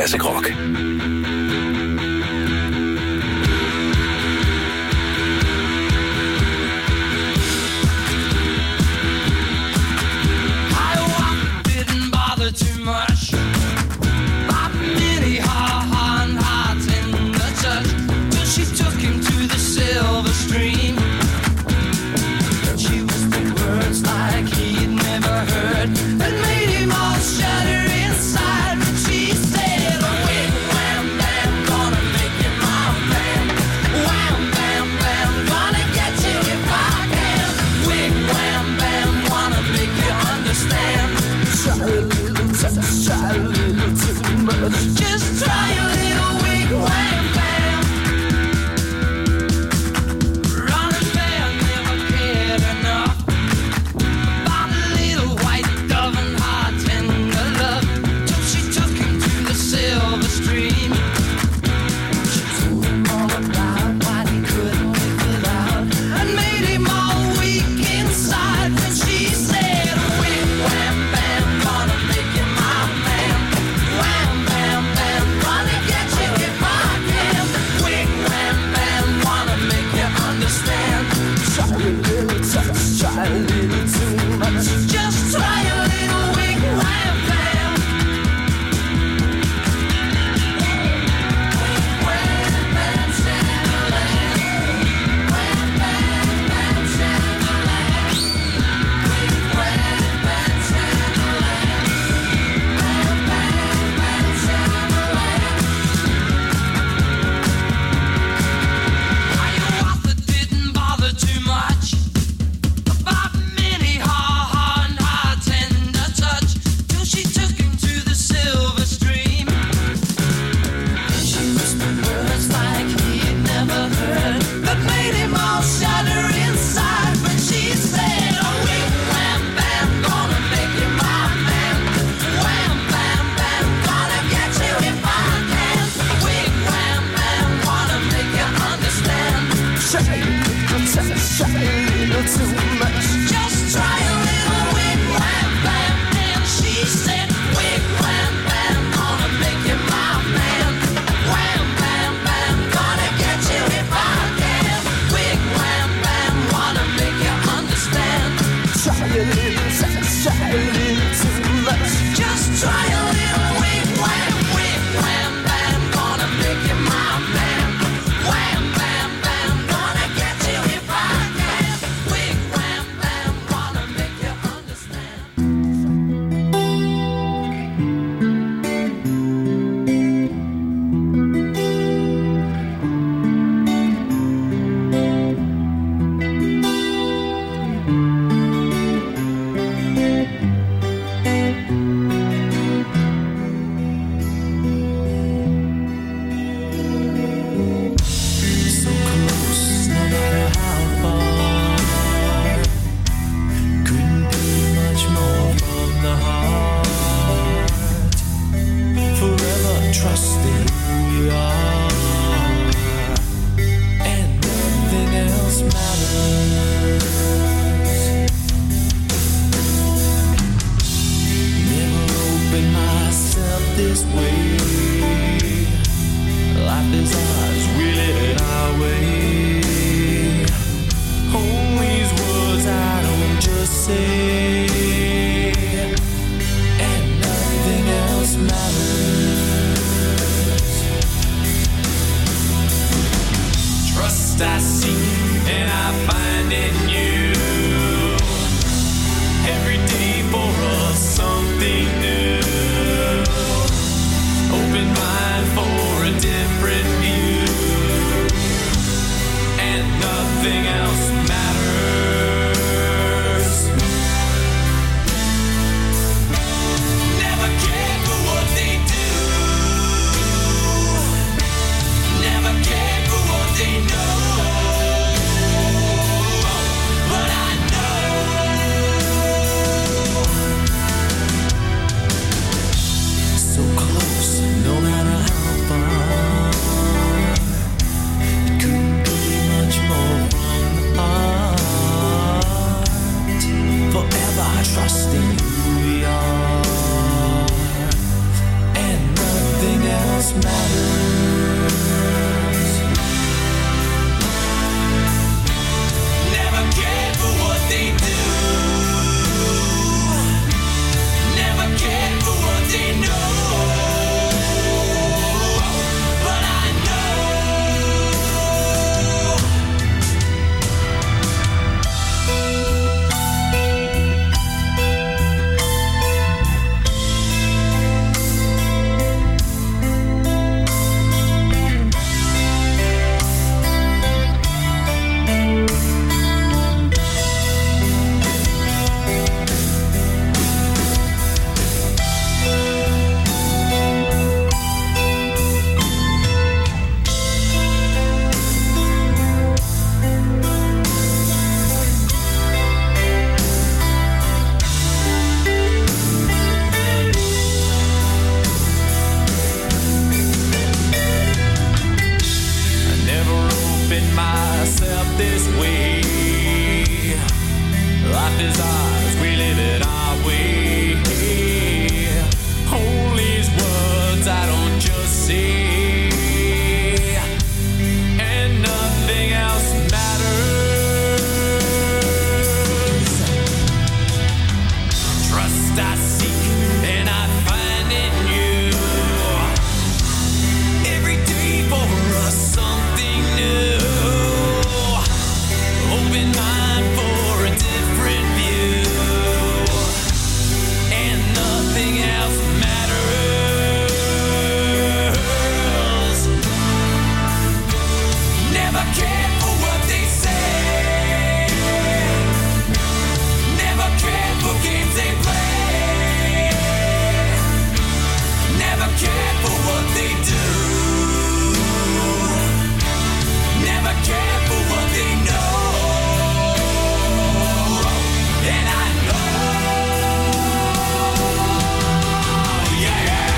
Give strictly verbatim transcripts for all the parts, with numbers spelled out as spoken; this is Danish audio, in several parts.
Classic Rock. keeping myself this way. Life is ours, we live it our way. All these words I don't just say, and nothing else matters. Trust I seek and I find in you. Every day for us something new. Open mind for a different view, and nothing else matters. Never cared for what they say, never cared for games they play, never cared for what they do, never cared for what they know. And I know, yeah, yeah.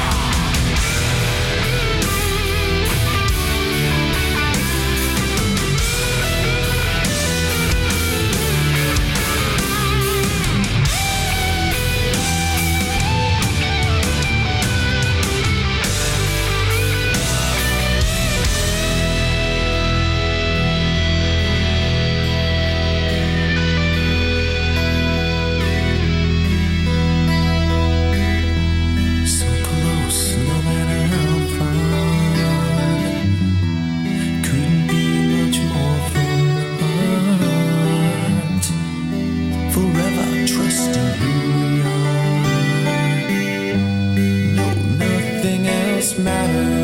So close, no matter how far. Couldn't be much more from the heart. Forever trusting who we are. No, nothing else matters.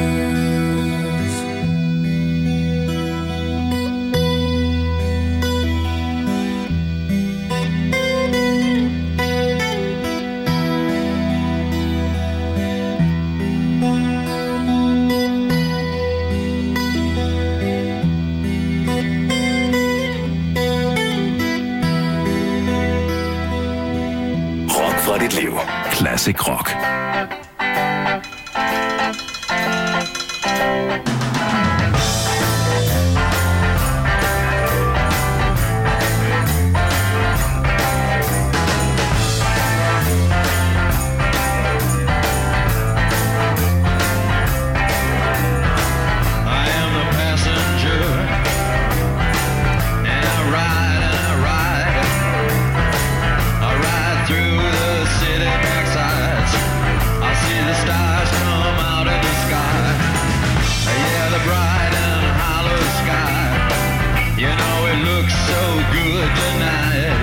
Rock fra dit liv. Classic rock. I am the passenger, and I ride and I ride. I ride through the city backsides. I see the stars come out of the sky. Yeah, the bright and hollow sky. You know it looks so good tonight.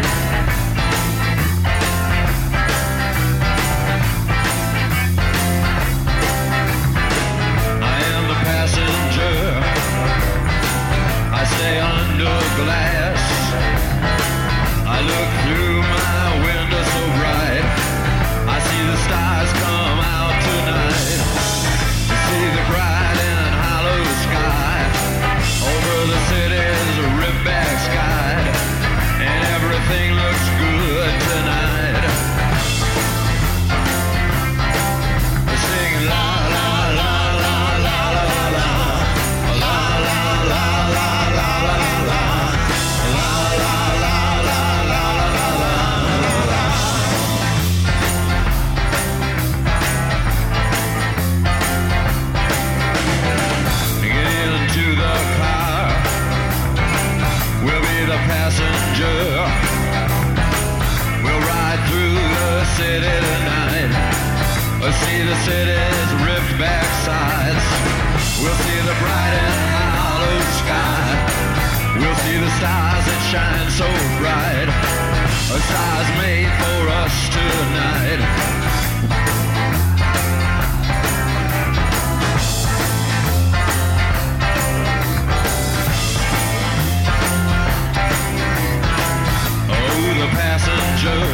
I am the passenger. I stay under glass. I look through my window so bright. I see the stars come out tonight. I see the bright and hollow sky over the city's rip-back sky, and everything looks good tonight. I sing la la la la la la la la la la la la la la. Get into the car. We'll be the passenger. We'll ride through the city tonight. We'll see the city's ripped back sides. We'll see the bright and hollow sky. We'll see the stars that shine so bright. A stars made for us tonight. Oh, the passenger,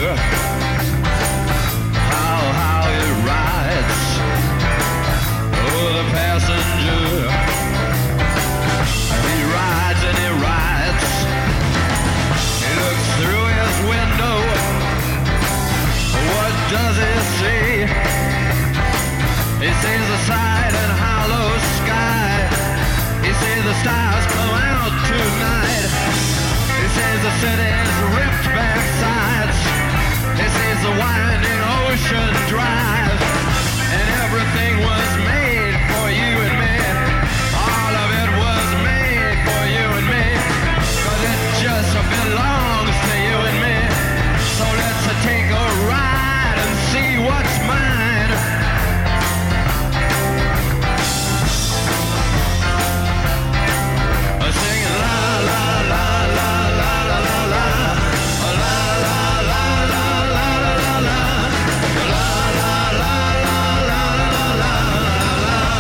how, how it rides. Oh, the passenger, he rides and he rides. He looks through his window. What does his the city's ripped back sides. He sees the winding ocean drive, and everything was made for you and me. All of it was made for you and me, 'cause it just belongs to you and me. So let's take a ride and see what's mine. Singing la la la la la la la la, la la la la la la la la, la la la la la la la.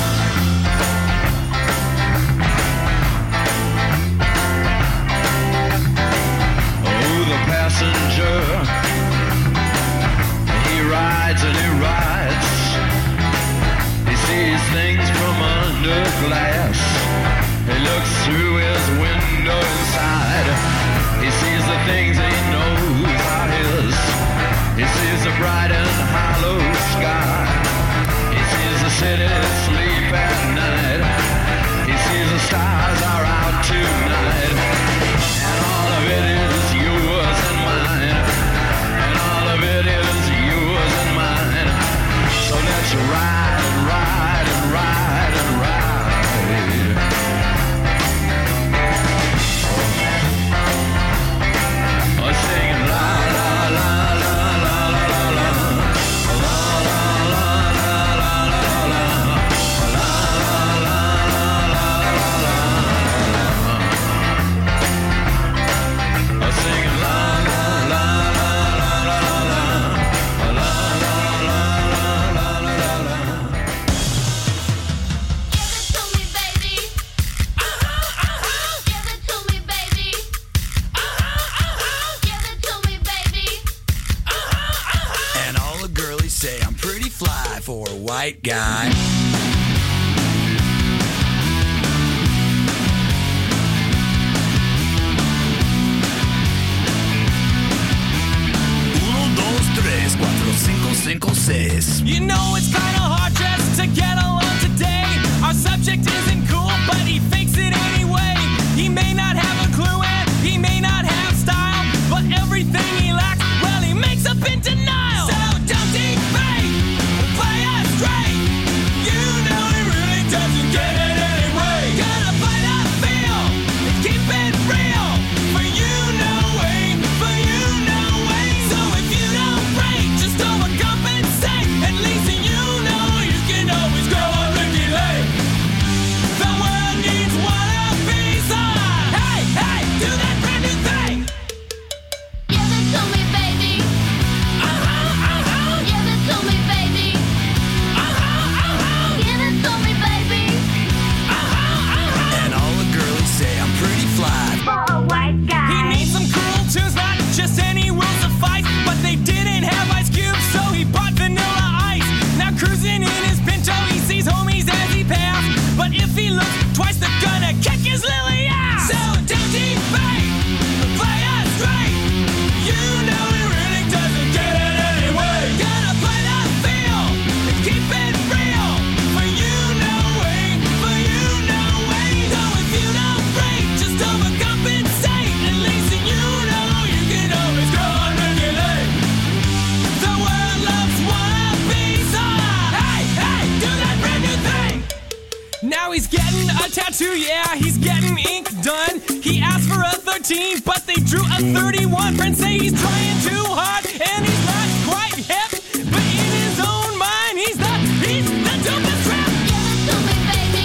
Oh, the passenger, he rides and he rides. He sees things from under glass. He looks through his window inside. He sees the things he knows are his. He sees the bright and hollow sky. He sees the city sleep at night. He sees the stars are out tonight. And all of it is yours and mine. And all of it is yours and mine. So let's ride and ride and ride and ride. Singing la la la la la la la la, la la la la la la la, la la la la la. Singing la la la la la la la, la la la la la la. Give it to me, baby. Uh-huh, uh-huh. Give it to me, baby. Uh-huh, uh-huh. And all the girlies say I'm pretty fly for a white guy. Uno, dos, tres, cuatro, cinco, cinco, seis. You know it's kinda hard just to get along today. Our subject isn't cool, but he fakes it anyway. He may not have a clue and he may not have style, but everything he lacks, well, he makes up in denial. So don't defame, play us straight. You know he really doesn't get it anyway. Gotta play the feel and keep it real. For you, no way, for you, no way. So if you don't break, just overcompensate. At least you know you can always go on Ricky Lake. The world needs one piece of. Hey, hey, do that brand new thing. Give it to me, baby. Uh-huh, uh-huh, Give it to me, baby. uh-huh, uh-huh, Give it to me, baby. uh-huh, uh-huh. And all the girlies say I'm pretty fly. For a white guy. He needs some cool tunes, not just any will suffice. But they didn't have Ice Cube, so he bought Vanilla Ice. Now cruising in his Pinto, he sees homies as he passed. But if he looks twice, they're gonna kick his lily ass. So don't debate, play us straight. You know he really doesn't get it anyway. Gotta play the feel and keep it real. For you, no way, for you, no way. So if you don't break, just overcompensate. At least you know you can always go on regulate. The world loves one piece of. Hey, hey, do that brand new thing. Now he's getting a tattoo, yeah, he's getting ink done. He asked for a thirteen, but they drew a thirty-one. Friends say he's trying too hard, and he's not quite hip. But in his own mind, he's the, he's the dopest rap. Give it to me, baby.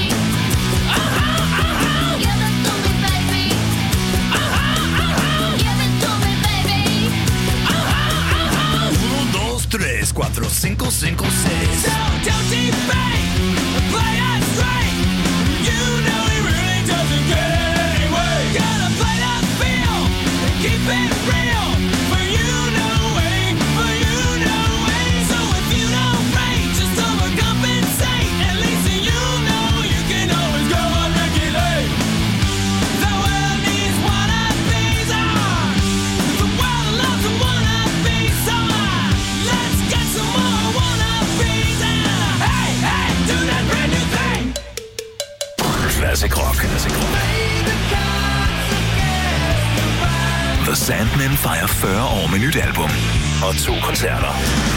Uh-huh, uh-huh, Give it to me, baby. uh-huh, uh-huh, Give it to me, baby. uh-huh, uh-huh. Uno, dos, tres, cuatro, cinco, cinco, seis. So don't debate, play us straight. You know he really doesn't get it anyway. Gotta play the feel and keep it real. For you Sandman fejrer fyrre år med nyt album og to koncerter.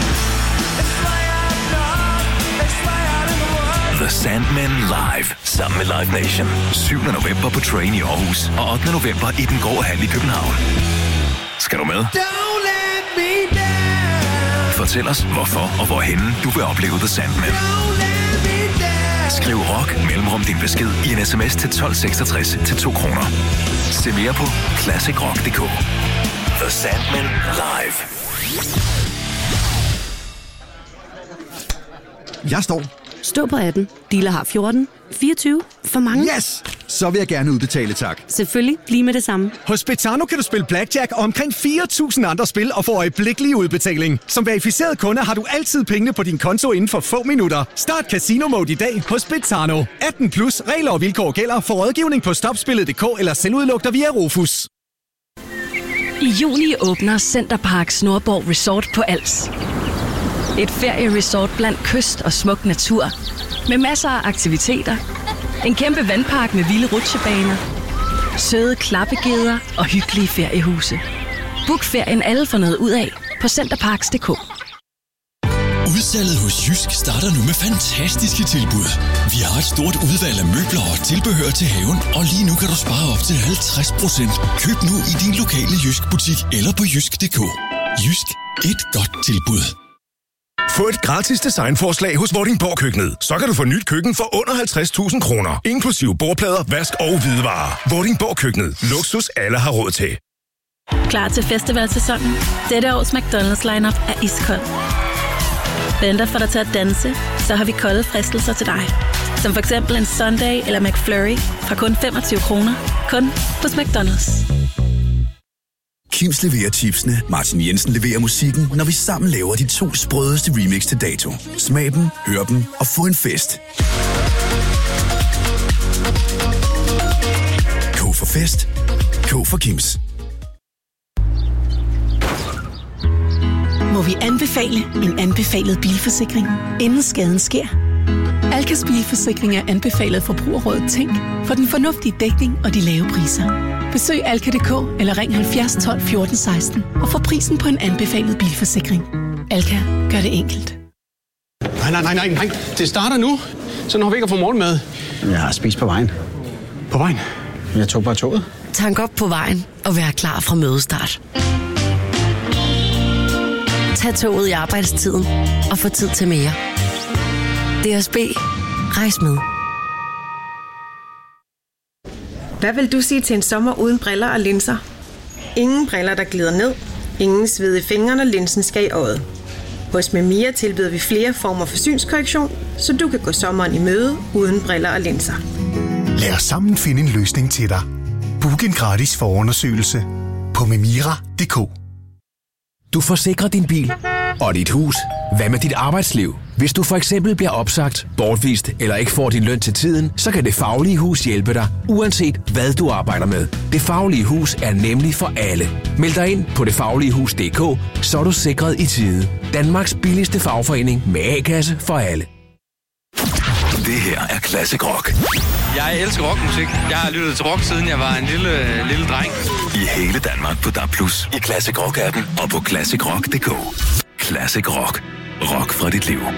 The Sandman Live sammen med Live Nation. syvende november på Train i Aarhus og ottende november i Den Grå Hal i København. Skal du med? Fortæl os, hvorfor og hvorhenne du vil opleve The Sandman. Skriv rock mellemrum din besked i en sms til tolv seksogtres til to kroner. Se mere på classic rock punktum d k. The Sandman Live. Jeg står. Stå på atten. Dealer har fjorten. fireogtyve. For mange. Yes! Så vil jeg gerne udbetale, tak. Selvfølgelig. Lige med det samme. Hos Betano kan du spille blackjack og omkring fire tusind andre spil og få øjeblikkelig udbetaling. Som verificeret kunde har du altid pengene på din konto inden for få minutter. Start Casino Mode i dag hos Betano. atten plus. Regler og vilkår gælder. For rådgivning på stopspillet punktum d k eller selvudluk dig via Rufus. I juni åbner Centerparks Nordborg Resort på Als. Et ferieresort blandt kyst og smuk natur. Med masser af aktiviteter. En kæmpe vandpark med vilde rutsjebaner. Søde klappegeder og hyggelige feriehuse. Book ferien alle får noget ud af på centerparks punktum d k. Udsalget hos Jysk starter nu med fantastiske tilbud. Vi har et stort udvalg af møbler og tilbehør til haven, og lige nu kan du spare op til halvtreds procent. Køb nu i din lokale Jysk butik eller på jysk punktum d k. Jysk. Et godt tilbud. Få et gratis designforslag hos Vordingborg Køkkenet. Så kan du få nyt køkken for under halvtreds tusind kroner. Inklusiv bordplader, vask og hvidevarer. Vordingborg Køkkenet. Luksus alle har råd til. Klar til festivalsæsonen? Dette års McDonald's lineup er iskold. Venter for dig til at danse, så har vi kolde fristelser til dig. Som for eksempel en Sunday eller McFlurry fra kun femogtyve kroner. Kun hos McDonald's. Kims leverer chipsene, Martin Jensen leverer musikken, når vi sammen laver de to sprødeste remix til dato. Smag dem, hør dem og få en fest. K for fest. K for Kims. Må vi anbefale en anbefalet bilforsikring, inden skaden sker? Alkas bilforsikring er anbefalet Forbrugerrådet Tænk for den fornuftige dækning og de lave priser. Besøg alka punktum d k eller ring halvfjerds tolv fjorten seksten og få prisen på en anbefalet bilforsikring. Alka gør det enkelt. Nej, nej, nej, nej, nej. Det starter nu. Så når vi ikke har fået morgenmad. Jeg har spist på vejen. På vejen? Jeg tog bare toget. Tank op på vejen og vær klar fra mødestart. Tag toget i arbejdstiden og få tid til mere. D S B. Rejs med. Hvad vil du sige til en sommer uden briller og linser? Ingen briller, der glider ned. Ingen sved i fingrene, når linsen skal i øjet. Hos Memia tilbyder vi flere former for synskorrektion, så du kan gå sommeren i møde uden briller og linser. Lad os sammen finde en løsning til dig. Book en gratis forundersøgelse på memira punktum d k. Du forsikrer din bil og dit hus. Hvad med dit arbejdsliv? Hvis du for eksempel bliver opsagt, bortvist eller ikke får din løn til tiden, så kan Det Faglige Hus hjælpe dig, uanset hvad du arbejder med. Det Faglige Hus er nemlig for alle. Meld dig ind på det faglige hus punktum d k, så er du sikret i tide. Danmarks billigste fagforening med A-kasse for alle. Det her er Classic Rock. Jeg elsker rockmusik. Jeg har lyttet til rock, siden jeg var en lille, lille dreng. I hele Danmark på D A B plus, i Classic Rock-appen og på classic rock punktum d k. Classic Rock. Rock fra dit liv.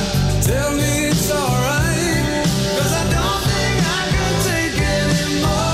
Tell me it's alright, 'cause I don't think I can take anymore.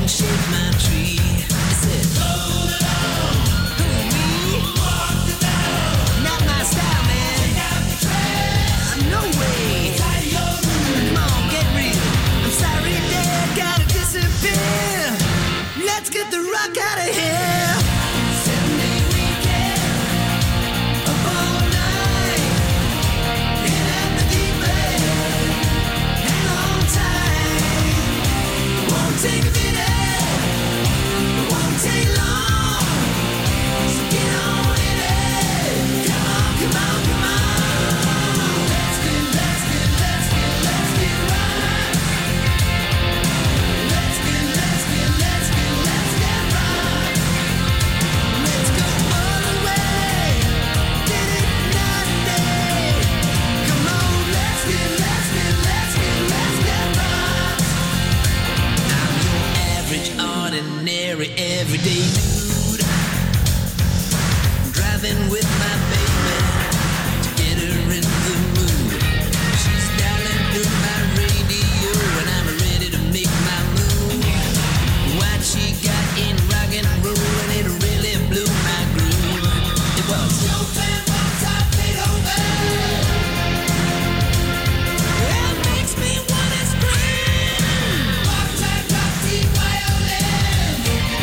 and shake my tree. I said, hold it on. Who, me? Walk the down. Not my style, man. Take out the trash. No way. Tie your room. Come on, get real. I'm sorry, Dad, gotta disappear. Let's get the rock out of here. Seven-day weekend. Up all night. In at the deep end. Hang on tight. Won't take a minute. It won't take long. So get on in it. Come on, come on, come on. Let's get, let's get, let's get, let's get right. Let's get, let's get, let's get, let's get right. Let's go all the way. Did it not day. Come on, let's get, let's get, let's get, let's get right. I'm your average, ordinary, everyday dude. Driving with my baby to get her in the mood. She's dialing through my radio and I'm ready to make my move. What she got in rock and roll and it really blew my groove. It was Chopin, Mozart, Beethoven. It makes me wanna scream. Mozart, Roxy, violin.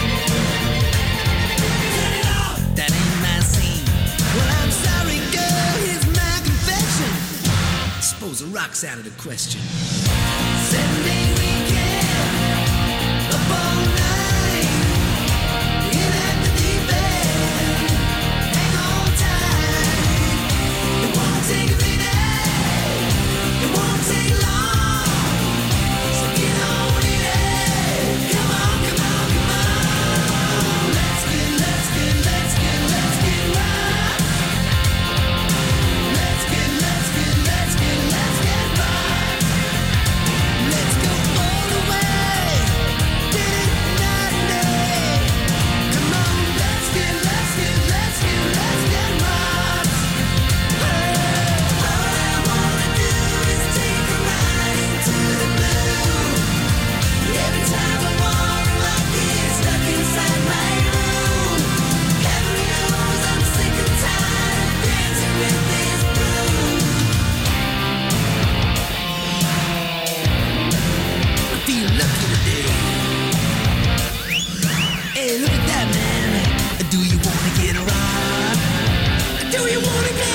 Turn it off. That ain't my scene. Well, I'm sorry, girl. Here's my confession. Suppose the rock's out of the question. Seven-day weekend. Up all night. In at the deep end. Hang on tight. It won't take a minute. It won't take long. So get on in it. Come on, come on, come on. Let's get, let's get, let's get, let's get right. Let's get, let's get, let's get, let's get right. Let's go all the way. Did it not day. Come on, let's get, let's get, let's get, let's get right. All I wanna do is take a ride into the blue. Every time I walk, I get stuck inside my room. Heaven knows I'm sick and tired of dancing with this broom. I feel lucky today. Hey, look at that, man. Do you wanna get rocked? Do you wanna get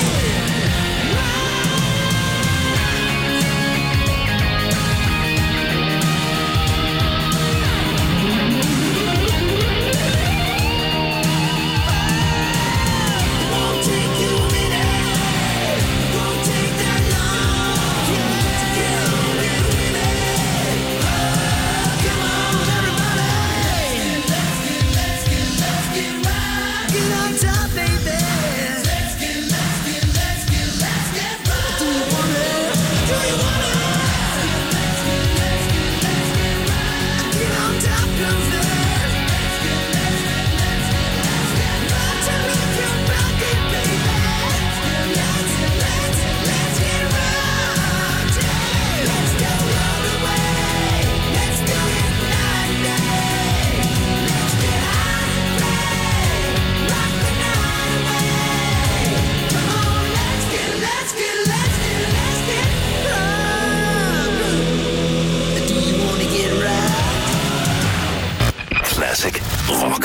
Won't take you a minute. Won't take that long. To get on in with it. Oh, come on, everybody. Let's get, let's get, let's get right. Get on top, baby. Let's get, let's get, let's get, let's get right. Do you wanna? Do you wanna? Let's get, let's get, let's get right. Get on top, girls. Let's get, let's get, let's get, let's get right. To rock your body, baby. Let's get, let's get, let's get right. Yeah. Let's go all the way. Let's do it night day. Let's get out and play. Rock the night away. Come on, let's get, let's get, let's get, let's get right. Do you wanna get right? Classic rock.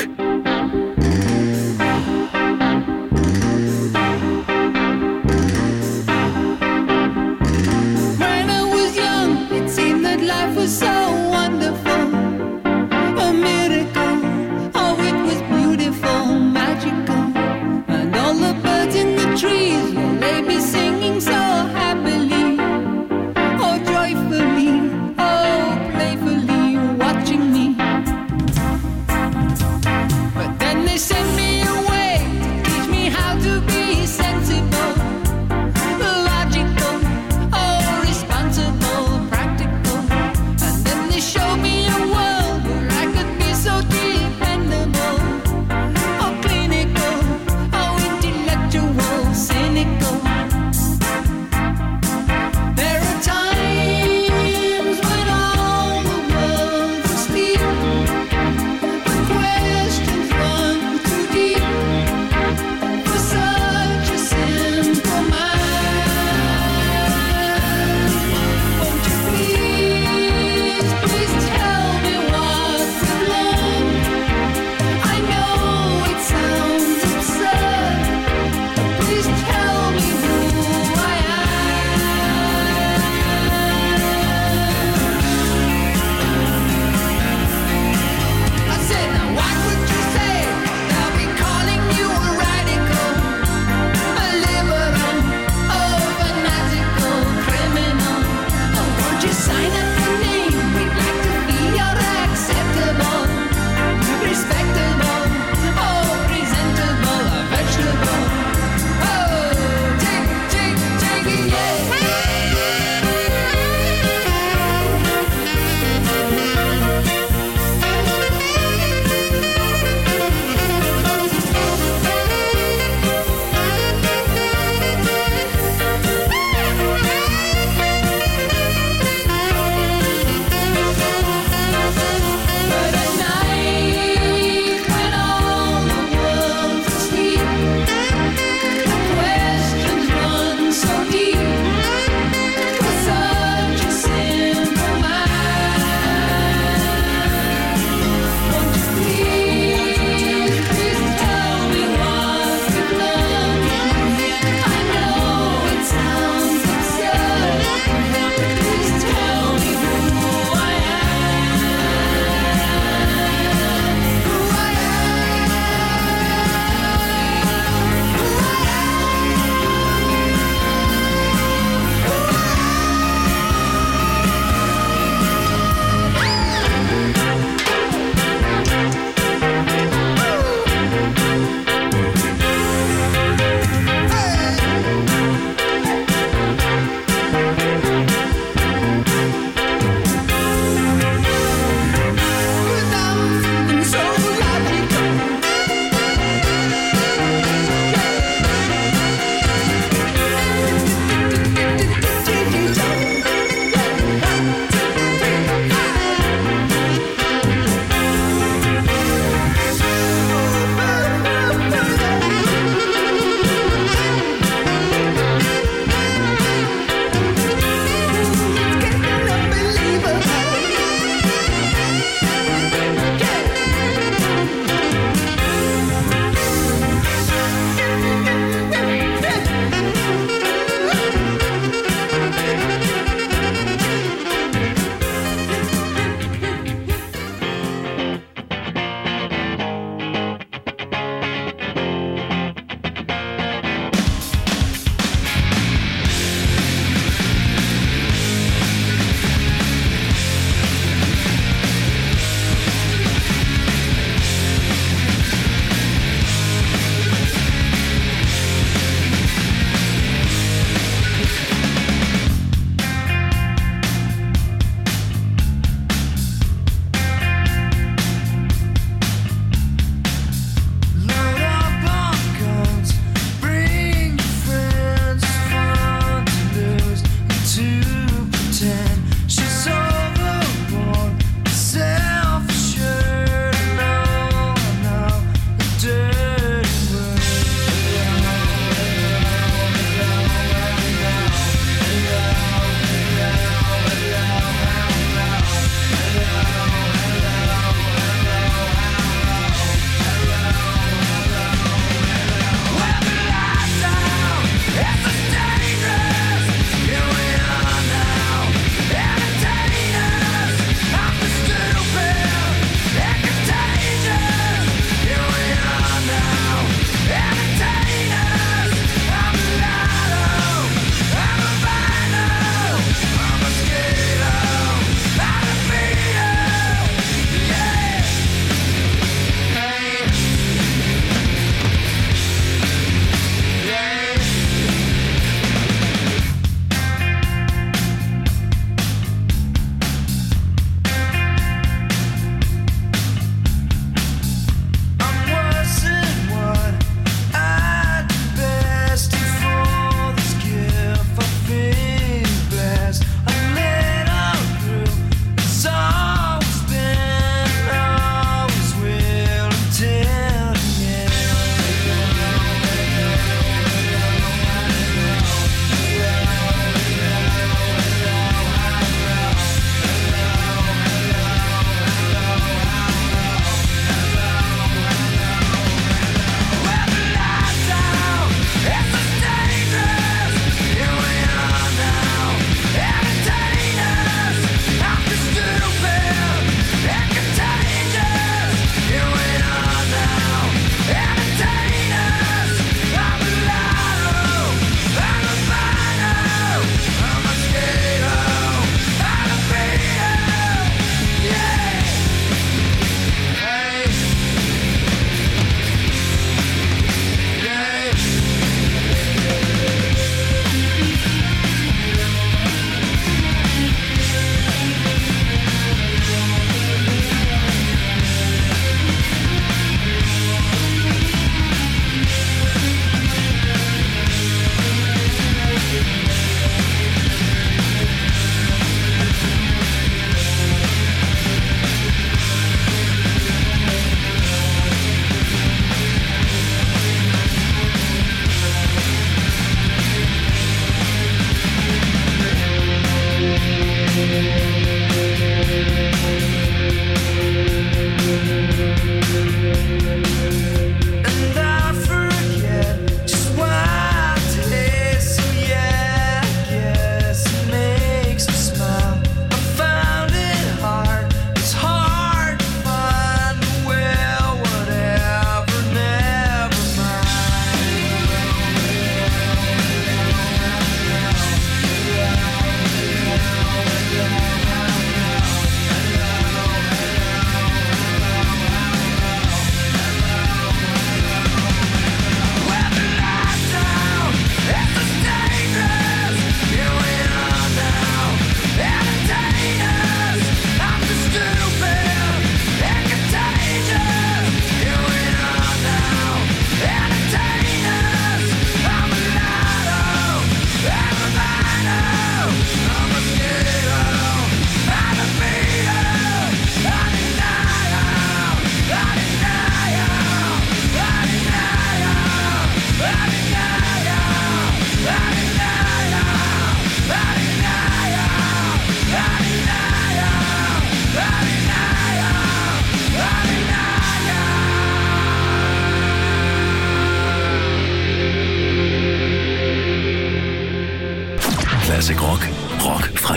When I was young, it seemed that life was so wonderful. A miracle, oh, it was beautiful, magical. And all the birds in the trees, well, they be singing so happily. Oh, joyfully, oh, playfully, watching me.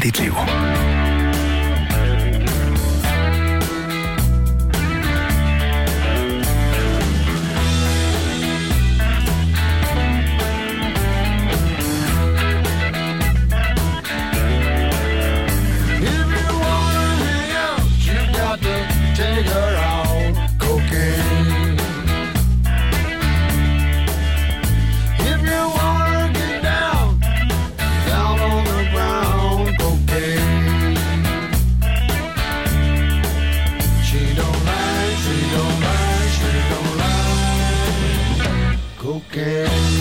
dit liv. Take her out, cocaine. If you wanna get down, down on the ground, cocaine. She don't like, she don't like, she don't like cocaine.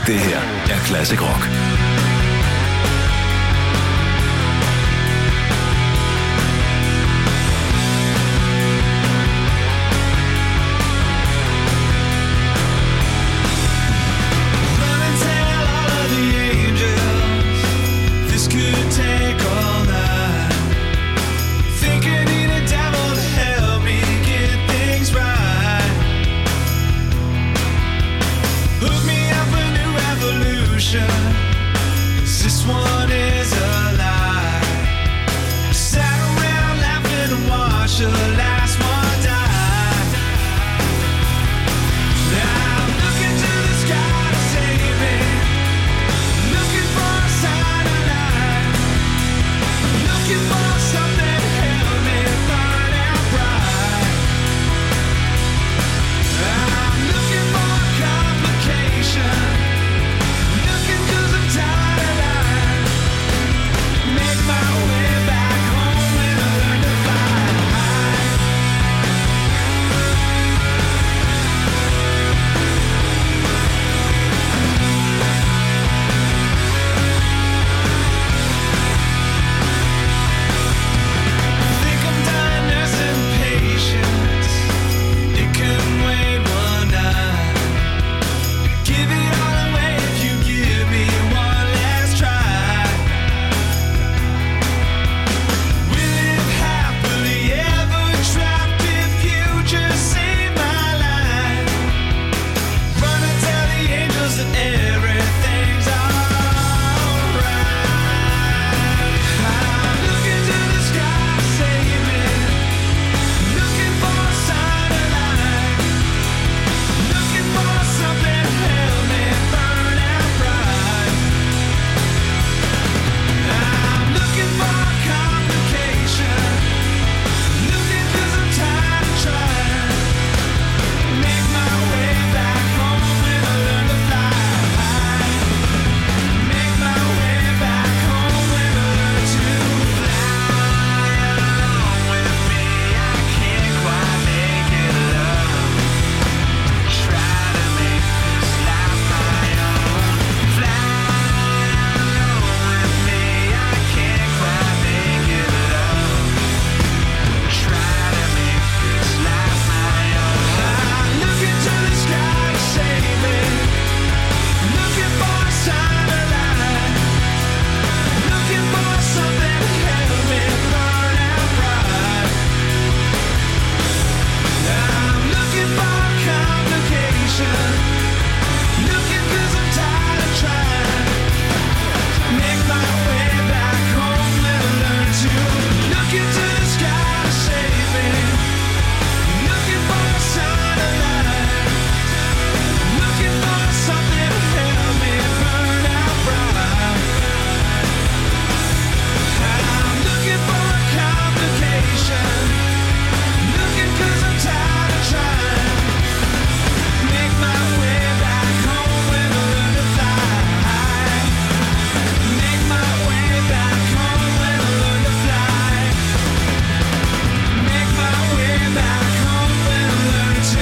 Det her er Classic Rock. This one is a lie. Sat around laughing and watched the last one die. Now I'm looking to the sky to save me. Looking for a sign of life. Looking for something to help me burn out bright. I'm looking for a complication. Looking 'cause I'm tired of life. Make my way back home when I learn to fly. Think I'm done nursing patience. It can wait one night. Give it all away if you give me one last try. We live happily ever trapped if you just save my life. Run and tell the angels that everything's alright. I'm looking to the sky to save me. Looking for a sign of life. Looking for something to help me burn out bright. I'm looking for a complication. Looking 'cause I'm tired of trying. Make my way back home when I learn to fly. Make my way back home when I learn to fly. With me, I can't quite make it love. Try to make this life my own. Fly with me, I can't quite make it love. Try to make this life my own. I'm looking to the sky to save me. Looking for a sign of life. Looking for something to help me burn out bright. I'm looking for a complication. Looking 'cause I'm tired of trying. Make my way back home when I learn to. Looking to the sky to save me. Looking for a sign of life. Looking for something to help me burn out bright. I'm looking for a complication. Looking 'cause I'm tired of trying. Make my way back home when I learn to fly. Make my way back home when I learn to fly. Make my way back home when I learn to.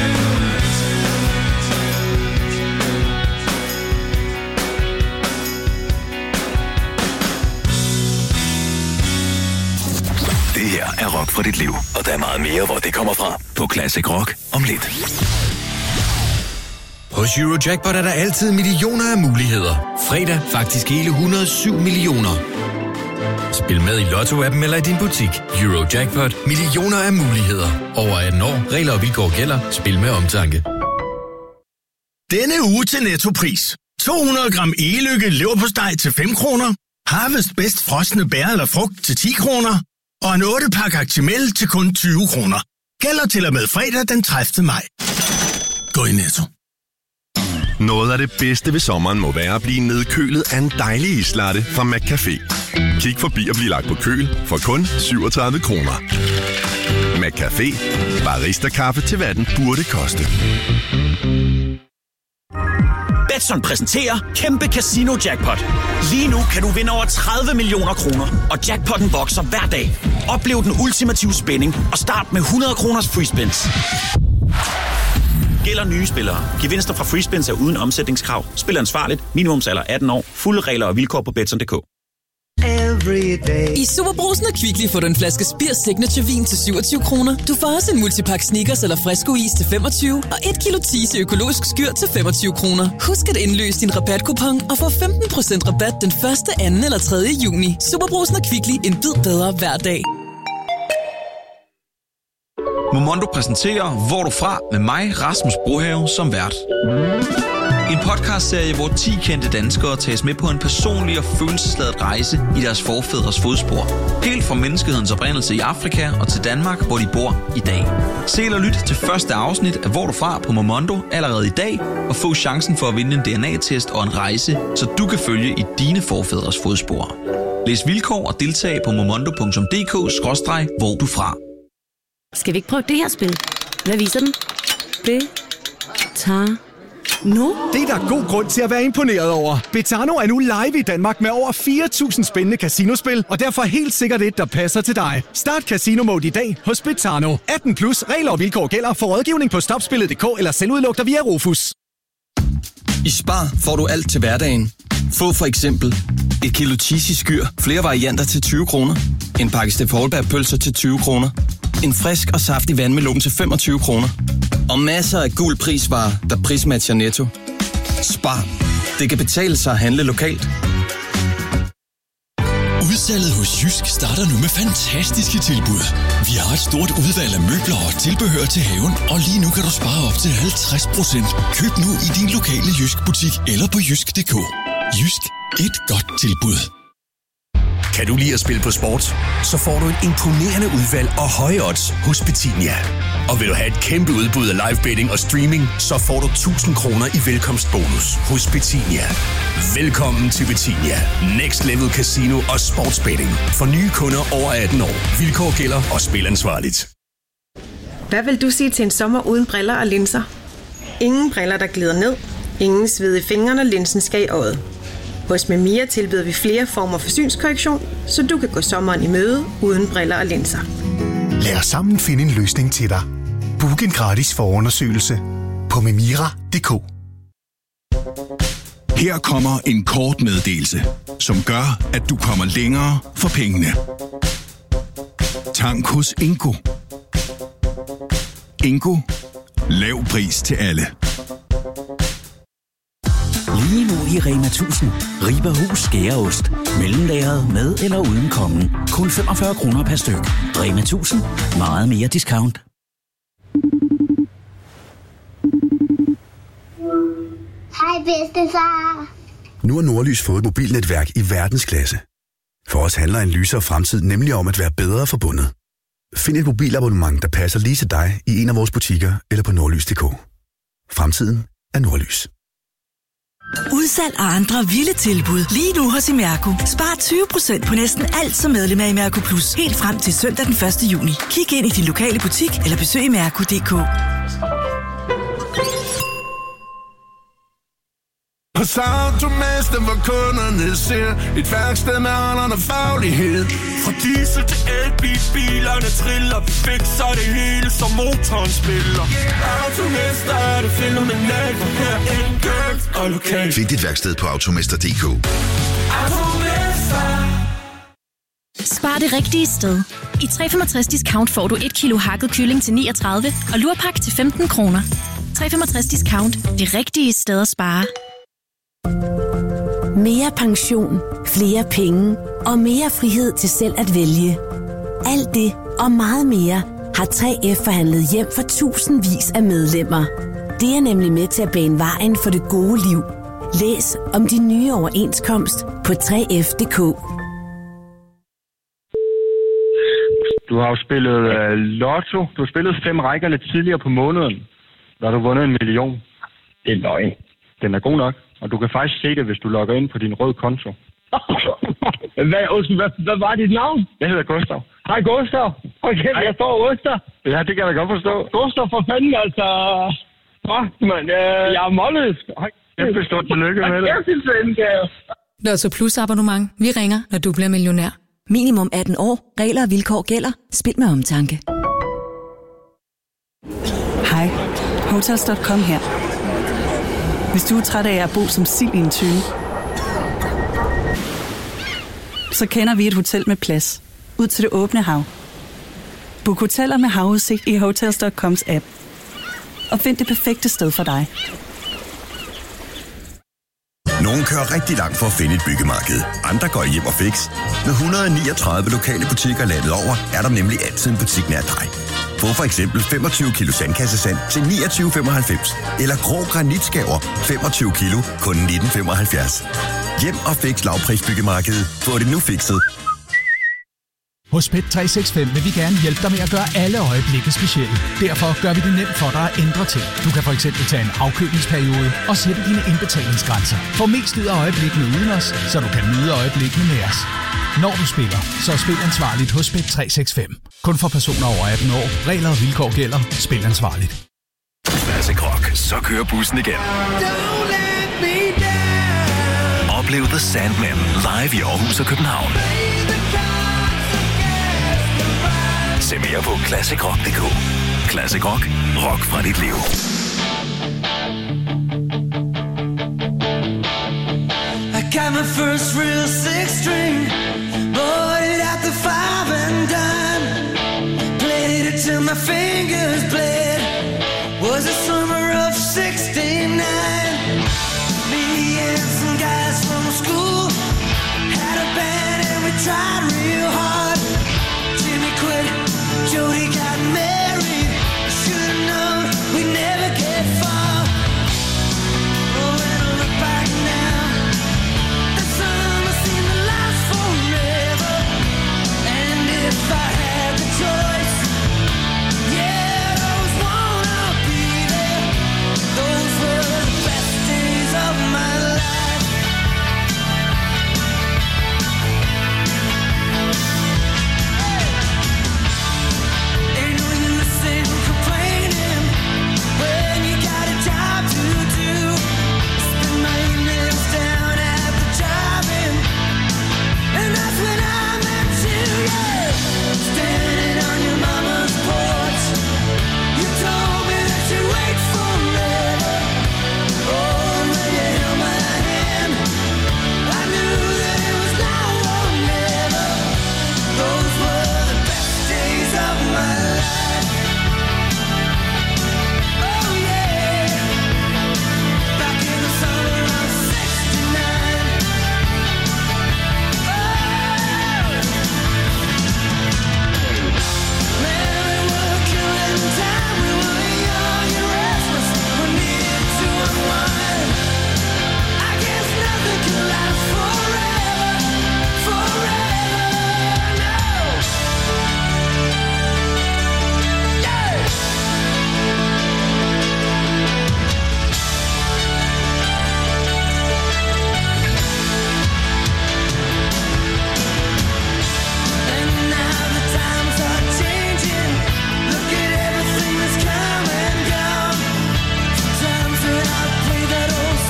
Det her er rock for dit liv, og der er meget mere, hvor det kommer fra på Classic Rock om lidt. Hos Eurojackpot er der altid millioner af muligheder. Fredag faktisk hele et hundrede og syv millioner. Spil med i Lotto-appen eller i din butik. Eurojackpot. Millioner af muligheder. Over atten år. Regler og vilkår gælder. Spil med omtanke. Denne uge til Nettopris. to hundrede gram e-lykke leverpostej til fem kroner. Harvest bedst frosne bær eller frugt til ti kroner. Og en otte pakke Actimel til kun tyve kroner. Gælder til og med fredag den tredivte maj. Gå i Netto. Noget af det bedste ved sommeren må være at blive nedkølet af en dejlig islatte fra McCafé. Kig forbi og bliv lagt på køl for kun syvogtredive kroner. McCafé. Barista-kaffe til hvad den burde koste. Betson præsenterer Kæmpe Casino Jackpot. Lige nu kan du vinde over tredive millioner kroner, og jackpotten vokser hver dag. Oplev den ultimative spænding og start med hundrede kroners free spins. Gælder nye spillere. Gevinster fra freespins er uden omsætningskrav. Spil ansvarligt. Minimumsalder atten år. Fulde regler og vilkår på betson punktum d k. I Superbrugsen og Kvickly får du en flaske Spirs Signature Vin til syvogtyve kroner. Du får også en multipakke Snickers eller Fresco-is til femogtyve og et kilo Tise økologisk skyr til femogtyve kroner. Husk at indløse din rabatkupon og få femten procent rabat den første, anden eller tredje juni. Superbrugsen og Kvickly, en bid bedre hver dag. Momondo præsenterer Hvor du fra med mig, Rasmus Brohave, som vært. En podcastserie, hvor ti kendte danskere tages med på en personlig og følelsesladet rejse i deres forfædres fodspor. Helt fra menneskehedens oprindelse i Afrika og til Danmark, hvor de bor i dag. Se eller lyt til første afsnit af Hvor du fra på Momondo allerede i dag, og få chancen for at vinde en D N A-test og en rejse, så du kan følge i dine forfædres fodspor. Læs vilkår og deltag på momondo punktum d k skråstreg hvor du fra. Skal vi ikke prøve det her spil? Hvad viser den? Det tager nu. Det er der god grund til at være imponeret over. Betano er nu live i Danmark med over fire tusind spændende casinospil, og derfor helt sikkert et, der passer til dig. Start Casino Mode i dag hos Betano. atten plus, regler og vilkår gælder. For rådgivning på stopspillet punktum d k eller selvudlugter via Rufus. I Spar får du alt til hverdagen. Få for eksempel et kilo cheesy skyr, flere varianter til tyve kroner. En pakke Steff Holberg-pølser til tyve kroner. En frisk og saftig vandmelon til femogtyve kroner. Og masser af gul prisvarer, der prismatcher Netto. Spar. Det kan betale sig at handle lokalt. Udsalget hos Jysk starter nu med fantastiske tilbud. Vi har et stort udvalg af møbler og tilbehør til haven, og lige nu kan du spare op til halvtreds procent. Køb nu i din lokale Jysk butik eller på jysk punktum d k. Jysk. Et godt tilbud. Kan du lide at spille på sport? Så får du et imponerende udvalg og høje odds hos Betinia. Og vil du have et kæmpe udbud af live betting og streaming, så får du tusind kroner i velkomstbonus hos Betinia. Velkommen til Betinia. Next Level Casino og Sportsbetting. For nye kunder over atten år. Vilkår gælder og spil ansvarligt. Hvad vil du sige til en sommer uden briller og linser? Ingen briller, der glider ned. Ingen sved i fingrene, linsen skal i øjet. Hos Memia tilbyder vi flere former for synskorrektion, så du kan gå sommeren i møde uden briller og linser. Lad os sammen finde en løsning til dig. Book en gratis forundersøgelse på memira punktum d k. Her kommer en kort meddelelse, som gør, at du kommer længere for pengene. Tank hos Ingo. Ingo. Lav pris til alle. Lige nu i Rema tusind. Riberhus skæreost. Mellemlagret med eller uden kongen. Kun femogfyrre kroner per styk. Rema tusind. Meget mere discount. Hej bedstefar. Nu har Nordlys fået et mobilnetværk i verdensklasse. For os handler en lysere fremtid nemlig om at være bedre forbundet. Find et mobilabonnement, der passer lige til dig i en af vores butikker eller på nordlys punktum d k. Fremtiden er Nordlys. Udsalg og andre vilde tilbud. Lige nu hos Imerco. Spar tyve procent på næsten alt som medlem af Imerco Plus. Helt frem til søndag den første juni. Kig ind i din lokale butik eller besøg imerco punktum d k. Hos Automester, hvor kunderne ser et værksted med holderne faglighed. Fra diesel til elbil, bilerne triller, vi fikser det hele, som motoren spiller. Automester er det fænomenalt, for her enkelt og lokalt. Find dit værksted på automester punktum d k. Automester. Spar det rigtige sted. I tre komma femogtres discount får du et kilo hakket kylling til niogtredive og lurpak til femten kroner. tre komma femogtres discount. Det rigtige sted at spare. Mere pension, flere penge og mere frihed til selv at vælge. Alt det og meget mere har tre F forhandlet hjem for tusindvis af medlemmer. Det er nemlig med til at bane vejen for det gode liv. Læs om de nye overenskomst på tre F punktum d k. Du har jo spillet uh, lotto. Du har spillet fem rækker lidt tidligere på måneden. Der har du vundet en million. Det er løgn. Den er god nok. Og du kan faktisk se det, hvis du logger ind på din røde konto. hvad, hvad, hvad var dit navn? Jeg hedder Gustav. Hej Gustav. Okay, jeg står Gustav. Ja, det kan jeg da godt forstå. Gustav, for fanden altså. Fuck, man. Øh, jeg er målløs. Kæmpe stort tillykke med det. Lotto Plus abonnement. Vi ringer, når du bliver millionær. Minimum atten år. Regler og vilkår gælder. Spil med omtanke. Hej. Hotels punktum com her. Hvis du er træt af at bo som sild i en tønde, så kender vi et hotel med plads ud til det åbne hav. Book hoteller med havudsigt i Hotels punktum coms app. Og find det perfekte sted for dig. Nogle kører rigtig langt for at finde et byggemarked. Andre går hjem og fix. Med et hundrede og niogtredive lokale butikker landet over, er der nemlig altid en butik nær dig. Få for eksempel femogtyve kilo sandkassesand til niogtyve femoghalvfems. Eller grå granitskaver femogtyve kilo kun nitten femoghalvfjerds. Hjem og fix lavprisbyggemarkedet. Få det nu fikset. Hos Pet tre seks fem vil vi gerne hjælpe dig med at gøre alle øjeblikke specielle. Derfor gør vi det nemt for dig at ændre ting. Du kan for eksempel tage en afkølingsperiode og sætte dine indbetalingsgrænser. Få mest ud af øjeblikkene uden os, så du kan nyde øjeblikkene med os. Når du spiller, så spil ansvarligt hos Pet tre seks fem. Kun for personer over atten år. Regler og vilkår gælder. Spil ansvarligt. Classic Rock. Så kører bussen igen. Oplev The Sandman live i Aarhus og København. Se mere på classic rock punktum d k. Classic Rock. Rock fra dit liv. I got my first real six string, bought it at the five and dime. Played it till my fingers bled. Was the summer of sixty-nine. Me and some guys from school had a band and we tried real hard. Jimmy quit, Jody got mad.